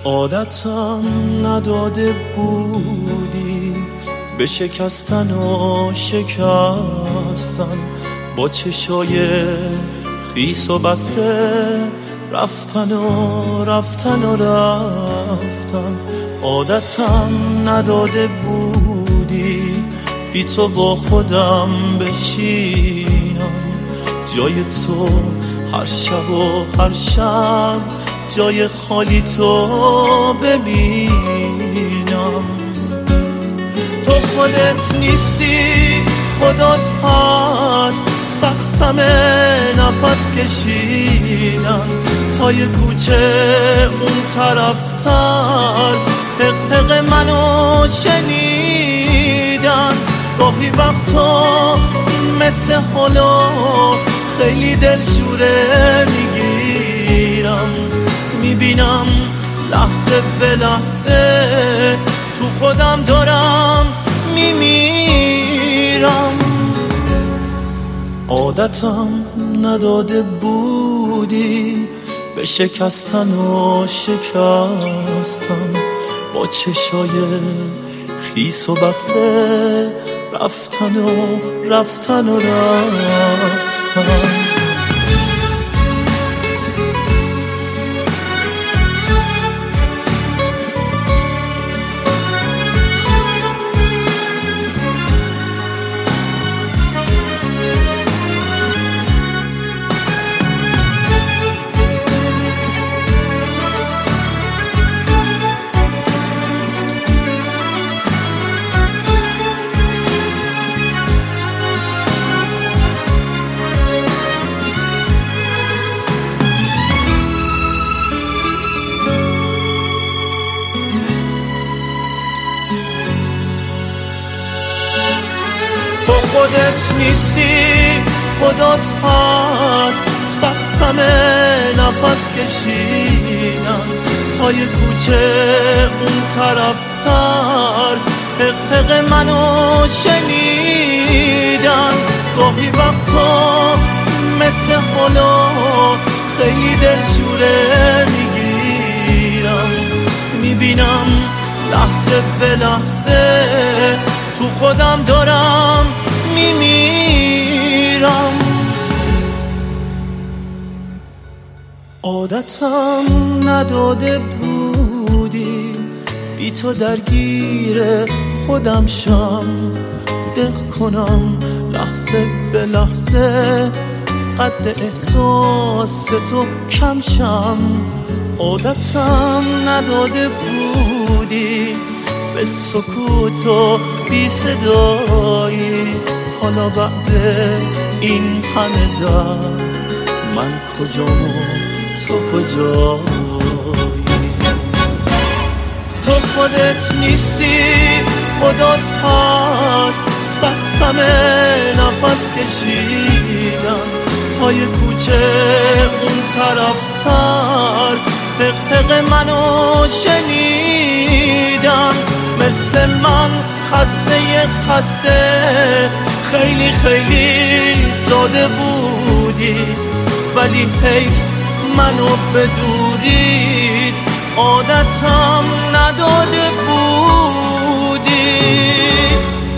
عادتم نداده بودی به شکستن و شکستن، با چشای خیس و بسته رفتن و رفتن و رفتن. عادتم نداده بودی بی تو با خودم بشینم، جای تو هر شب و هر شب جای خالی تو ببینم. تو خودت نیستی خودت هست، سختم نفس کشیدن تا یه کوچه اون طرفتر حق منو شنیدن. گاهی وقتا مثل حالا خیلی دلشوره میگیرم، میبینم لحظه به لحظه تو خودم دارم میمیرم. عادتم نداده بودی به شکستن و شکستن، با چشای خیس و بسته رفتن و رفتن و رفتن. تو خودت نیستی خودت هست، سختم نفس کشیدن تا یه کوچه اون طرفتر حق منو شنیدن. گاهی وقتا مثل حالا خیلی دلشوره میگیرم، میبینم لحظه به لحظه تو خودم دارم میمیرم. عادتم نداده بودی بی تو درگیر خودم شم، دق کنم لحظه به لحظه قد احساس تو کم شم. عادتم نداده بودی به سکوت و بی صدایی، حالا بعد این همه درد من کجام و تو کجایی؟ تو خودت نیستی خودت هست، سختم نفس کشیدن تا یه کوچه اون طرفتر حق منو شنیدن. مثل من خسته خیلی خیلی ساده بودی، ولی حیف منو بدورید عادتم نداده بودی.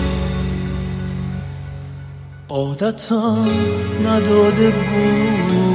عادتم نداده بود